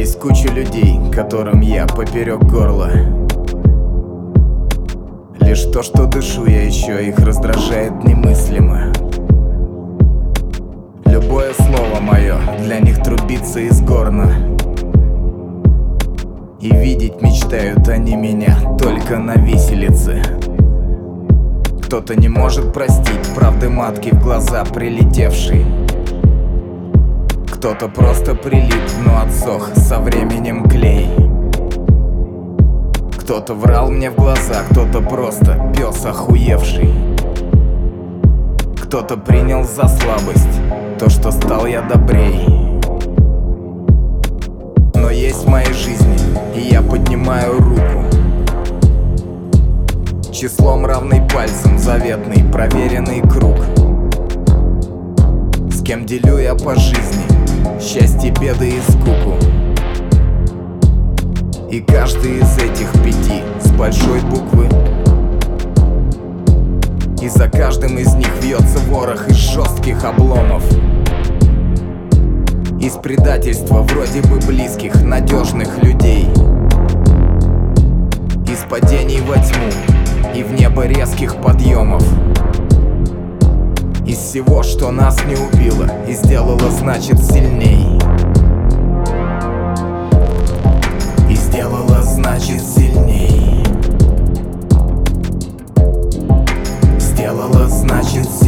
Есть куча людей, которым я поперек горла. Лишь то, что дышу я еще, их раздражает немыслимо. Любое слово мое для них трубится из горна. И видеть мечтают они меня только на виселице. Кто-то не может простить правды матки в глаза прилетевшей. Кто-то просто прилип, но отсох со временем клей. Кто-то врал мне в глаза, кто-то просто пес охуевший. Кто-то принял за слабость то, что стал я добрей. Но есть в моей жизни, и я поднимаю руку, числом равный пальцем, заветный проверенный круг. С кем делю я по жизни счастье, беды и скуку. И каждый из этих 5 с большой буквы. И за каждым из них вьется ворох из жестких обломов. Из предательства вроде бы близких, надежных людей. Из падений во тьму и в небо резких подъемов. Из всего, что нас не убило и сделало, значит, сильней. И сделало, значит, сильней. Сделала, значит, сильней.